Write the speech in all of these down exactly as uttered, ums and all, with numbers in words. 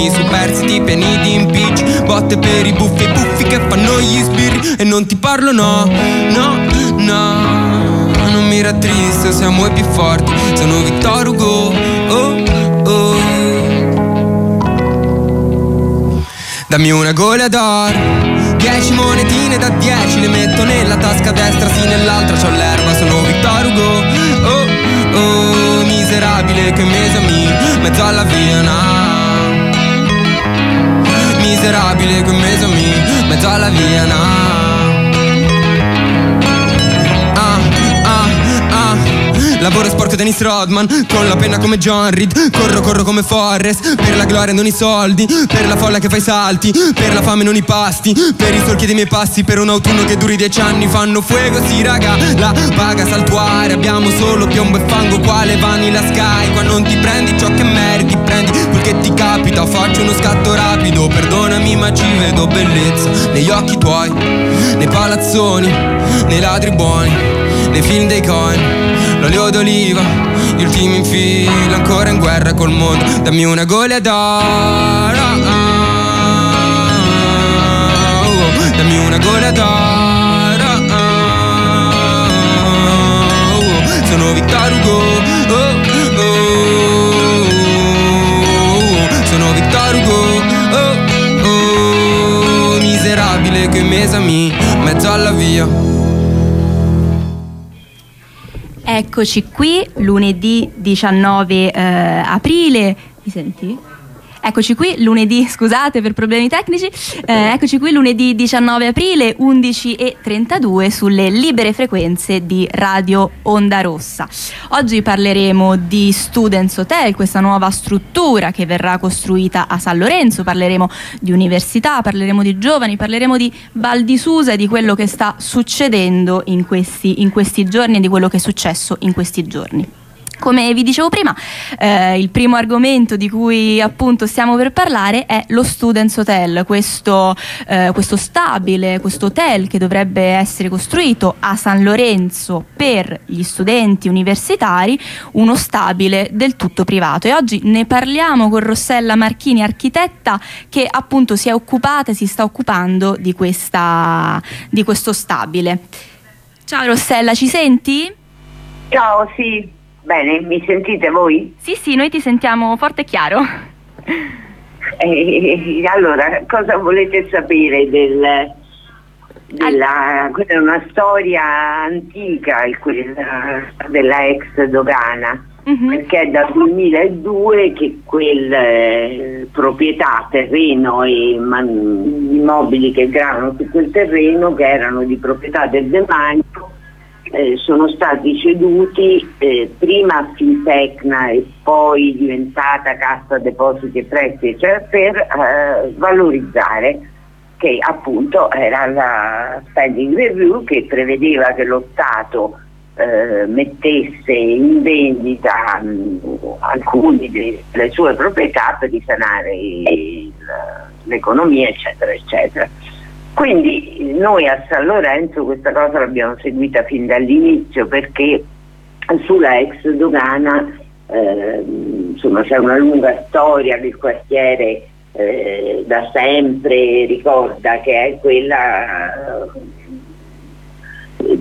superstiti pieni di impicci, botte per i buffi e buffi che fanno gli sbirri. E non ti parlo, no, no, no, non mi rattristo, siamo i più forti. Sono Victor Hugo, oh, oh. Dammi una gola d'oro, dieci monetine da dieci, le metto nella tasca destra, sì nell'altra c'ho l'erba. Sono Victor Hugo, oh, oh, miserabile che mesami, mezzo alla via, no. Miserabile che mesami, mezzo alla via, no. Lavoro sporco Dennis Rodman, con la penna come John Reed. Corro, corro come Forrest, per la gloria non i soldi, per la folla che fa i salti, per la fame non i pasti, per i solchi dei miei passi, per un autunno che duri dieci anni. Fanno fuego, sì raga, la paga saltuare. Abbiamo solo piombo e fango, quale Vanilla Sky. Qua non ti prendi ciò che meriti, prendi quel che ti capita. Faccio uno scatto rapido, perdonami ma ci vedo bellezza negli occhi tuoi, nei palazzoni, nei ladri buoni, nei film dei coin, l'olio d'oliva, gli ultimi in fila, ancora in guerra col mondo. Dammi una gola d'oro, oh, dammi una gola d'oro, oh, sono Victor Hugo, oh, oh, sono Victor Hugo, oh, oh, miserabile che mesami, mezzo alla via. Eccoci qui, lunedì diciannove eh, aprile. Mi senti? Eccoci qui lunedì, scusate per problemi tecnici, eh, eccoci qui lunedì diciannove aprile, undici e trentadue sulle libere frequenze di Radio Onda Rossa. Oggi parleremo di Students Hotel, questa nuova struttura che verrà costruita a San Lorenzo, parleremo di università, parleremo di giovani, parleremo di Val di Susa e di quello che sta succedendo in questi, in questi giorni e di quello che è successo in questi giorni. Come vi dicevo prima, eh, il primo argomento di cui appunto stiamo per parlare è lo Students Hotel, questo, eh, questo stabile, questo hotel che dovrebbe essere costruito a San Lorenzo per gli studenti universitari, uno stabile del tutto privato. E oggi ne parliamo con Rossella Marchini, architetta, che appunto si è occupata e si sta occupando di, questa, di questo stabile. Ciao Rossella, ci senti? Ciao, sì. Bene, mi sentite voi? Sì, sì, noi ti sentiamo forte e chiaro. Eh, allora, cosa volete sapere del, della... Quella è una storia antica, quella della ex dogana, uh-huh. Perché è dal duemiladue che quel eh, proprietà, terreno e man, immobili che gravano su quel terreno, che erano di proprietà del demanio, Eh, sono stati ceduti eh, prima a Fintecna e poi diventata Cassa Depositi e Prestiti, cioè per eh, valorizzare, che appunto era la spending review che prevedeva che lo Stato eh, mettesse in vendita mh, alcune delle sue proprietà per risanare il, l'economia, eccetera, eccetera. Quindi noi a San Lorenzo questa cosa l'abbiamo seguita fin dall'inizio, perché sulla ex dogana eh, insomma c'è una lunga storia che il quartiere eh, da sempre ricorda, che è quella eh,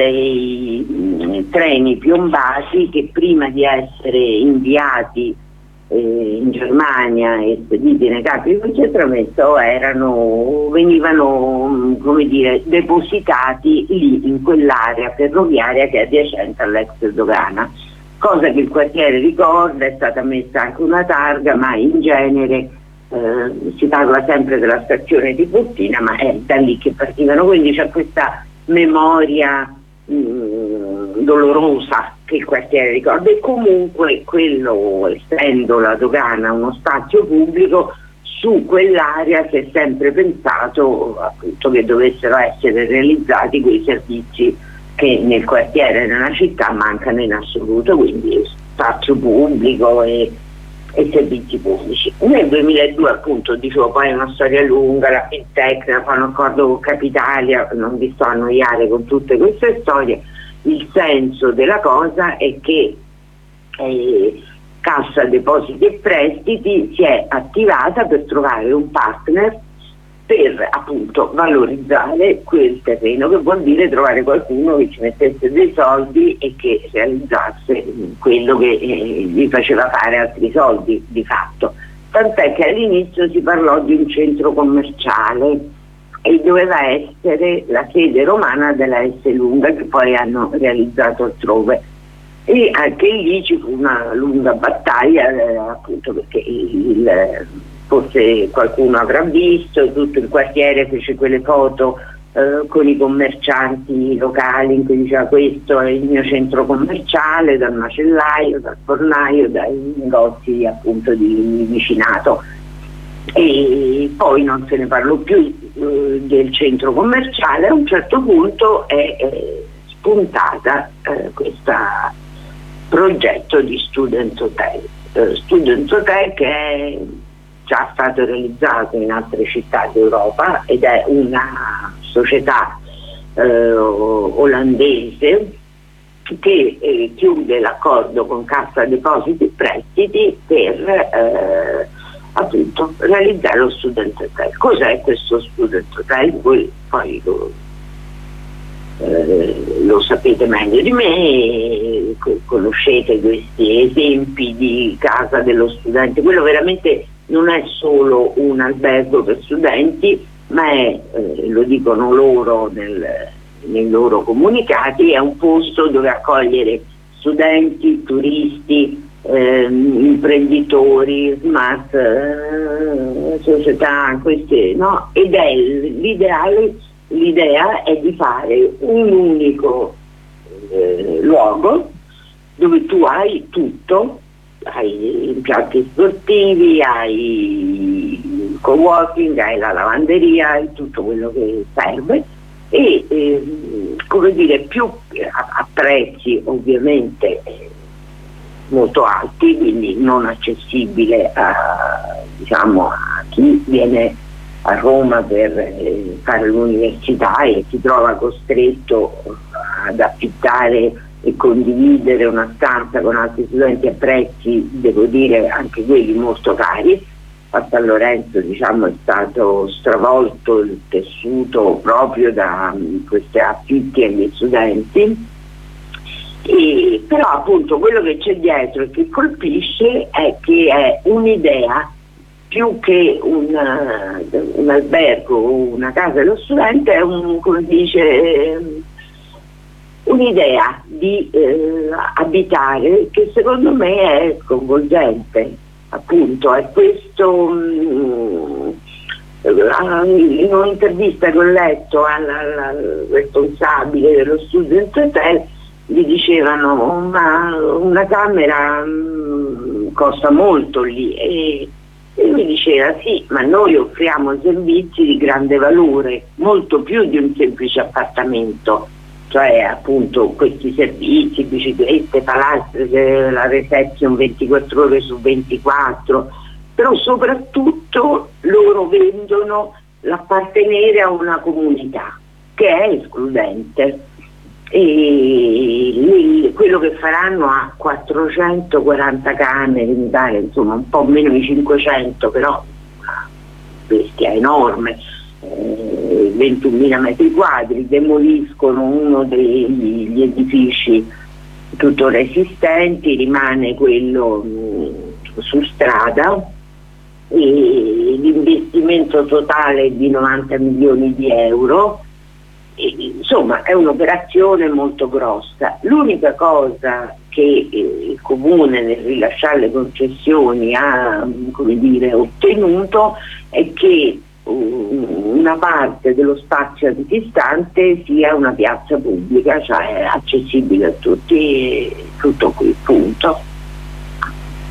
dei treni piombati che prima di essere inviati in Germania e spediti nei campi di concentramento erano, venivano come dire depositati lì in quell'area ferroviaria che è adiacente all'ex dogana, cosa che il quartiere ricorda. È stata messa anche una targa, ma in genere eh, si parla sempre della stazione di Cortina, ma è da lì che partivano, quindi c'è questa memoria mh, dolorosa che il quartiere ricorda. E comunque quello, essendo la dogana uno spazio pubblico, su quell'area si è sempre pensato appunto che dovessero essere realizzati quei servizi che nel quartiere e nella città mancano in assoluto, quindi spazio pubblico e, e servizi pubblici. Nel duemiladue appunto, dicevo, poi è una storia lunga, la Fintecna fa un accordo con Capitalia, non vi sto a annoiare con tutte queste storie. Il senso della cosa è che eh, Cassa Depositi e Prestiti si è attivata per trovare un partner per appunto valorizzare quel terreno, che vuol dire trovare qualcuno che ci mettesse dei soldi e che realizzasse quello che eh, gli faceva fare altri soldi di fatto. Tant'è che all'inizio si parlò di un centro commerciale e doveva essere la sede romana della Esselunga, che poi hanno realizzato altrove. E anche lì ci fu una lunga battaglia, eh, appunto perché il, forse qualcuno avrà visto, tutto il quartiere fece quelle foto eh, con i commercianti locali in cui diceva: questo è il mio centro commerciale, dal macellaio, dal fornaio, dai negozi appunto di vicinato. E poi non se ne parlò più eh, del centro commerciale. A un certo punto è, è spuntata eh, questa progetto di Student Hotel. Uh, Student Hotel che è già stato realizzato in altre città d'Europa ed è una società uh, olandese che eh, chiude l'accordo con Cassa Depositi e Prestiti per eh, appunto realizzare lo Student Hotel. Cos'è questo Student Hotel? Voi poi lo Eh, lo sapete meglio di me, conoscete questi esempi di casa dello studente. Quello veramente non è solo un albergo per studenti, ma è, eh, lo dicono loro nel, nei loro comunicati, è un posto dove accogliere studenti, turisti, eh, imprenditori, smart eh, società, queste, no? Ed è l'ideale. L'idea è di fare un unico eh, luogo dove tu hai tutto, hai impianti sportivi, hai co-working, hai la lavanderia, hai tutto quello che serve e eh, come dire, più a, a prezzi ovviamente molto alti, quindi non accessibile a, diciamo, a chi viene a Roma per eh, fare l'università e si trova costretto ad affittare e condividere una stanza con altri studenti a prezzi, devo dire, anche quelli molto cari. A San Lorenzo, diciamo, è stato stravolto il tessuto proprio da um, questi affitti agli studenti. E, però appunto quello che c'è dietro e che colpisce è che è un'idea più che un, uh, un albergo o una casa dello studente, è un, come si dice, un'idea di eh, abitare che secondo me è sconvolgente. Appunto è questo, um, in un'intervista che ho letto al, al responsabile dello Student Hotel gli dicevano: ma una camera um, costa molto lì, e E lui diceva: sì, ma noi offriamo servizi di grande valore, molto più di un semplice appartamento, cioè appunto questi servizi, biciclette, palestre, la reception ventiquattro ore su ventiquattro, però soprattutto loro vendono l'appartenere a una comunità che è escludente. E quello che faranno ha quattrocentoquaranta camere, mi pare, insomma un po' meno di cinquecento, però una bestia enorme, eh, ventunomila metri quadri, demoliscono uno degli edifici tuttora esistenti, rimane quello mh, su strada, e l'investimento totale è di novanta milioni di euro. Insomma è un'operazione molto grossa. L'unica cosa che eh, il comune nel rilasciare le concessioni ha, come dire, ottenuto è che uh, una parte dello spazio antistante sia una piazza pubblica, cioè accessibile a tutti, tutto qui, punto.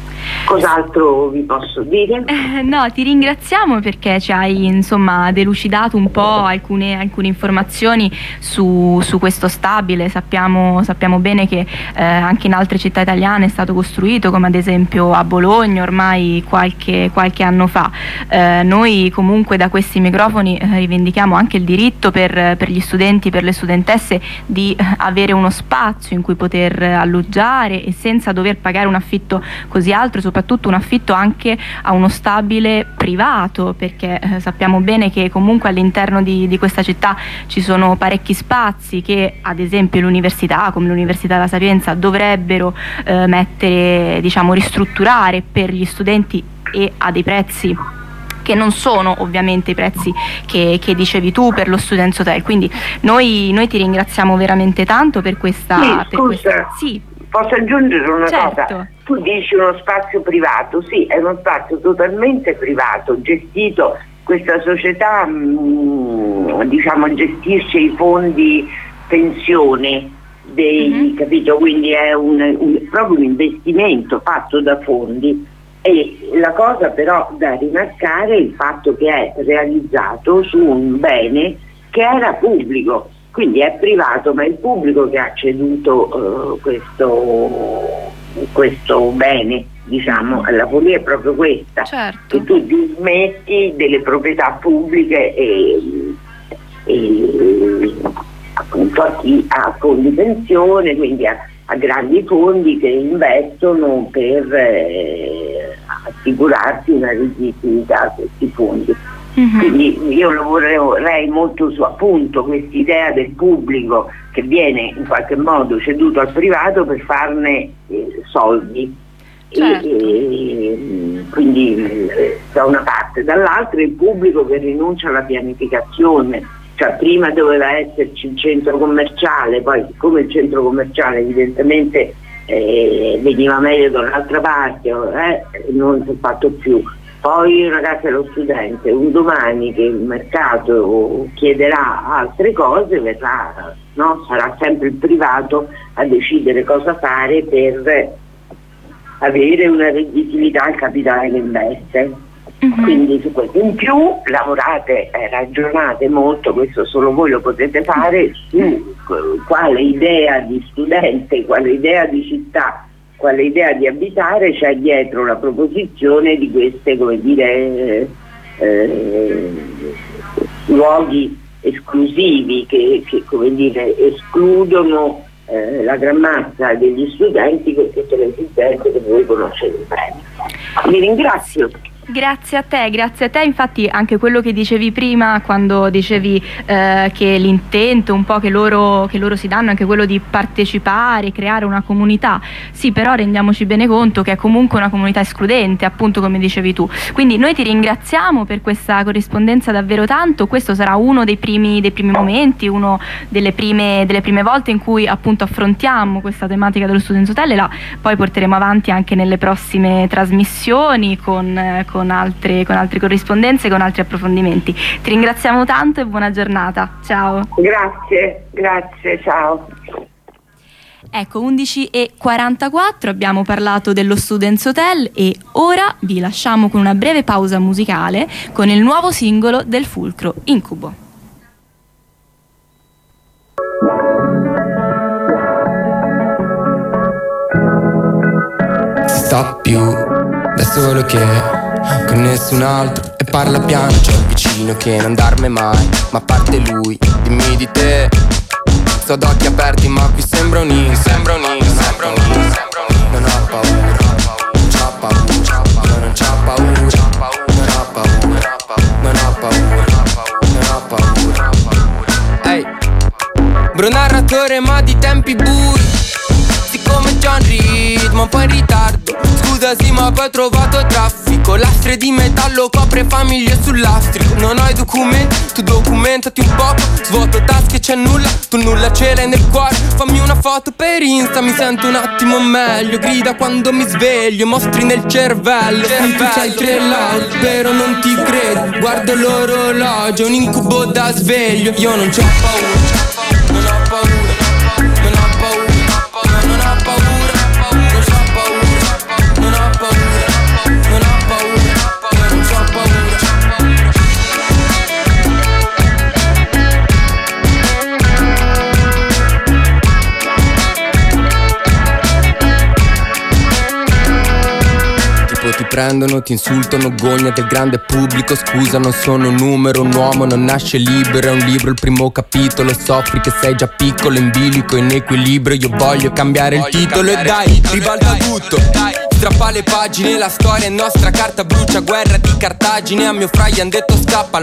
Cos'altro vi posso dire? Eh, no, ti ringraziamo perché ci hai insomma delucidato un po' alcune, alcune informazioni su, su questo stabile. Sappiamo, sappiamo bene che eh, anche in altre città italiane è stato costruito, come ad esempio a Bologna ormai qualche, qualche anno fa. Eh, noi comunque da questi microfoni eh, rivendichiamo anche il diritto per, per gli studenti, per le studentesse di eh, avere uno spazio in cui poter alloggiare e senza dover pagare un affitto così alto, soprattutto un affitto anche a uno stabile privato, perché eh, sappiamo bene che comunque all'interno di, di questa città ci sono parecchi spazi che ad esempio l'università, come l'Università La Sapienza, dovrebbero eh, mettere, diciamo, ristrutturare per gli studenti e a dei prezzi che non sono ovviamente i prezzi che, che dicevi tu per lo Students Hotel. Quindi noi, noi ti ringraziamo veramente tanto per questa... Sì, per scusa, questa, sì. Posso aggiungere una Certo. cosa? Tu dici uno spazio privato, sì, è uno spazio totalmente privato, gestito, questa società mh, diciamo gestisce i fondi pensione dei, mm-hmm. capito? Quindi è un, un, proprio un investimento fatto da fondi. E la cosa però da rimarcare è il fatto che è realizzato su un bene che era pubblico, quindi è privato, ma è il pubblico che ha ceduto uh, questo, questo bene, diciamo. La follia è proprio questa, certo. che tu dismetti delle proprietà pubbliche e, e appunto a chi ha fondi pensione, quindi a, a grandi fondi che investono per eh, assicurarsi una redditività a questi fondi. Mm-hmm. Quindi io lavorerei molto su appunto quest'idea del pubblico che viene in qualche modo ceduto al privato per farne eh, soldi. Certo. E, e, quindi eh, da una parte, dall'altra il pubblico che rinuncia alla pianificazione, cioè prima doveva esserci il centro commerciale, poi siccome il centro commerciale evidentemente eh, veniva meglio da un'altra parte, eh, non si è fatto più. Poi una casa dello studente, un domani che il mercato chiederà altre cose, verrà, no? Sarà sempre il privato a decidere cosa fare per avere una redditività al capitale che investe. Mm-hmm. Quindi su questo in più lavorate, eh, ragionate molto, questo solo voi lo potete fare, su quale idea di studente, quale idea di città, quale idea di abitare c'è dietro la proposizione di queste, come dire, eh, eh, luoghi esclusivi che, che come dire, escludono eh, la gran massa degli studenti con tutte le esigenze che voi conoscete bene. Vi ringrazio. Grazie a te, grazie a te. Infatti anche quello che dicevi prima, quando dicevi eh, che l'intento un po' che loro, che loro si danno è anche quello di partecipare, creare una comunità, sì, però rendiamoci bene conto che è comunque una comunità escludente, appunto come dicevi tu. Quindi noi ti ringraziamo per questa corrispondenza davvero tanto. Questo sarà uno dei primi, dei primi momenti, uno delle prime, delle prime volte in cui appunto affrontiamo questa tematica dello Students Hotel, e la poi porteremo avanti anche nelle prossime trasmissioni con, con Con altre, con altre corrispondenze, con altri approfondimenti. Ti ringraziamo tanto e buona giornata. Ciao. Grazie, grazie, ciao. Ecco, undici e quarantaquattro, abbiamo parlato dello Students Hotel e ora vi lasciamo con una breve pausa musicale con il nuovo singolo del Fulcro, Incubo. Sta più da solo che con nessun altro e parla piano, c'è un vicino che non dorme mai, ma a parte lui, dimmi di te. Sto d'occhi aperti ma qui sembra un in, sembra un in, sembra un in, sembra un in. Non ho paura, non c'ho paura, non c'ho paura, non ho paura, non ho paura, non ho paura. Ehi, bro narratore ma di tempi bui, siccome c'ho un ritmo un po' in ritardo. Scusa sì ma poi ho trovato traffico, lastre di metallo copre famiglie sul lastrico. Non ho i documenti, tu documentati un poco, svuoto tasche c'è nulla, tu nulla ce l'hai nel cuore. Fammi una foto per Insta, mi sento un attimo meglio, grida quando mi sveglio, mostri nel cervello. Tu c'hai tre like, però non ti credo, guardo l'orologio, un incubo da sveglio. Io non c'ho paura, non ho paura, non ho paura, non ho paura, non ho paura, non ho paura. prendono, ti insultano, gogna del grande pubblico. Scusa, non sono un numero, un uomo non nasce libero. È un libro, il primo capitolo, soffri che sei già piccolo, in bilico, in equilibrio. Io voglio cambiare il titolo e dai, ribalta tutto. Strappa le pagine, la storia è nostra, carta brucia, guerra di Cartagine. A mio fraio han detto scappa al